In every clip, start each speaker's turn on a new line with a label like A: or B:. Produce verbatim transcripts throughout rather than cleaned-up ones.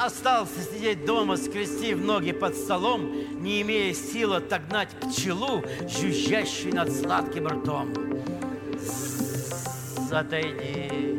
A: остался сидеть дома, скрестив ноги под столом, не имея сил отогнать пчелу, жужжащую над сладким ртом. Отойди,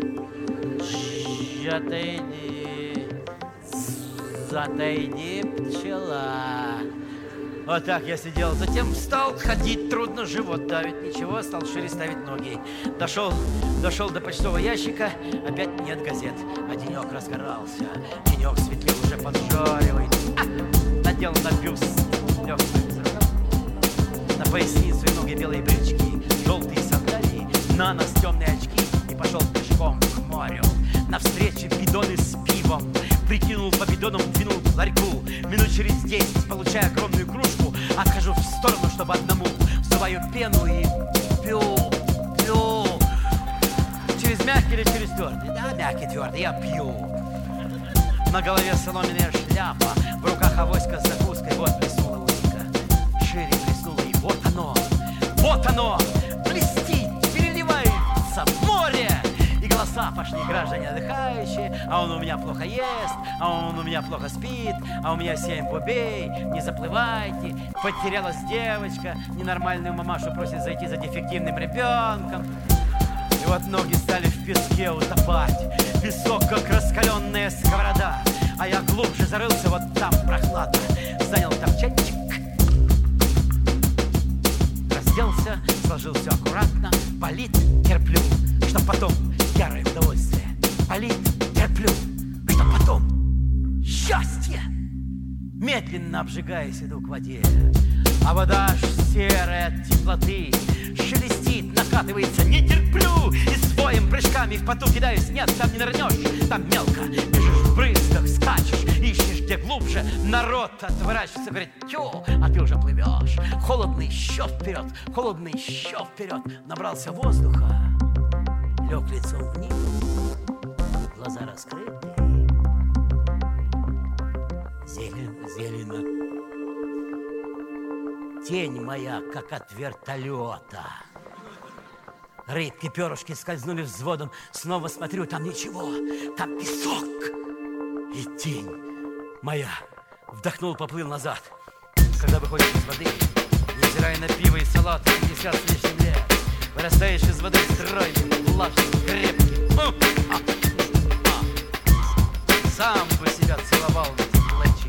A: отойди, отойди, пчела. Вот так я сидел, затем встал, ходить трудно, живот давит, ничего, стал шире ставить ноги. Дошел, дошел до почтового ящика, опять нет газет, а денек разгорался, денек светлел уже поджаривает. А! Надел на бюст легкий на поясницу и ноги белые брючки, желтые сандалии, на нос темные очки и пошел пешком к морю. Навстречу бидоны с пивом, прикинул по бидонам, двинул к ларьку. Минут через десять, получая огромную кружку, отхожу в сторону, чтобы одному взываю пену и пью, пью. Через мягкий или через твердый? Да, мягкий, твердый, я пью. На голове соломенная шляпа, в руках авоська с закуской, вот блеснула улыбка. Шире блеснула, и вот оно, вот оно, блестит, переливается море. И голоса пошли, граждане отдыхающие, а он у меня плохо ест, а он у меня плохо спит, а у меня семь бубей, не заплывайте, потерялась девочка, ненормальную мамашу просит зайти за дефективным ребенком. И вот ноги стали в песке утопать, песок, как раскаленная сковорода, а я глубже зарылся, вот там прохладно, занял торчатчик, разделся, сложил все аккуратно, болит, терплю, чтоб потом ярое удовольствие, болит, терплю, чтоб потом счастье. Медленно обжигаясь, иду к воде, а вода аж серая от теплоты, шелестит, накатывается, не терплю, и своим прыжками в поту кидаюсь, нет, там не нырнешь, там мелко, бежишь в брызгах, скачешь, ищешь где глубже, народ отворачивается, говорит, тю, а ты уже плывешь, холодно еще вперед, холодно еще вперед, набрался воздуха, лег лицом вниз, глаза раскрыты, зелено, зелено. Тень моя, как от вертолета. Рыбки, перышки скользнули взводом. Снова смотрю, там ничего, там песок. И тень моя. Вдохнул, поплыл назад. Когда выходишь из воды, невзирая на пиво и салат, пятьдесят с лишним лет, вырастаешь из воды стройным, влажным, крепким. А, а, а. Сам бы себя целовал на эти плечи.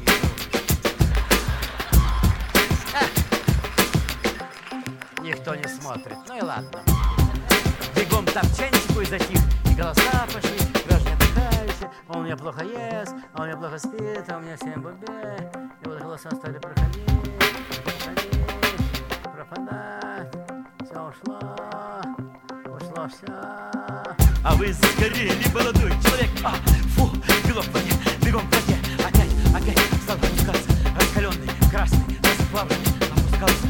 A: Никто не смотрит. Ну и ладно. Бегом топчанчику и затих. И голоса пошли, граждане отдыхающие. Он у меня плохо ест, а он у меня плохо спит, а у меня семь бубей. И вот голоса стали проходить, проходить, пропадать. Все ушло, ушло все. А вы сгорели, молодой человек. А, фу, белок в воде, бегом в воде. Опять, опять стал опускаться. Раскаленный, красный, расплавленный. Опускался.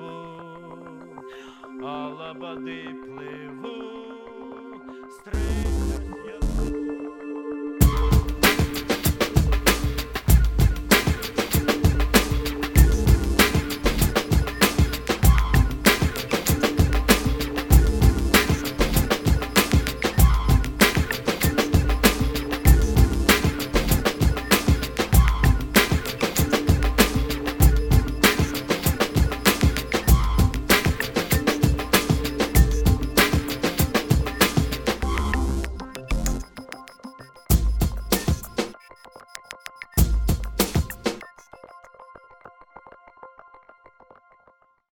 A: Алабады плыву, стрелы.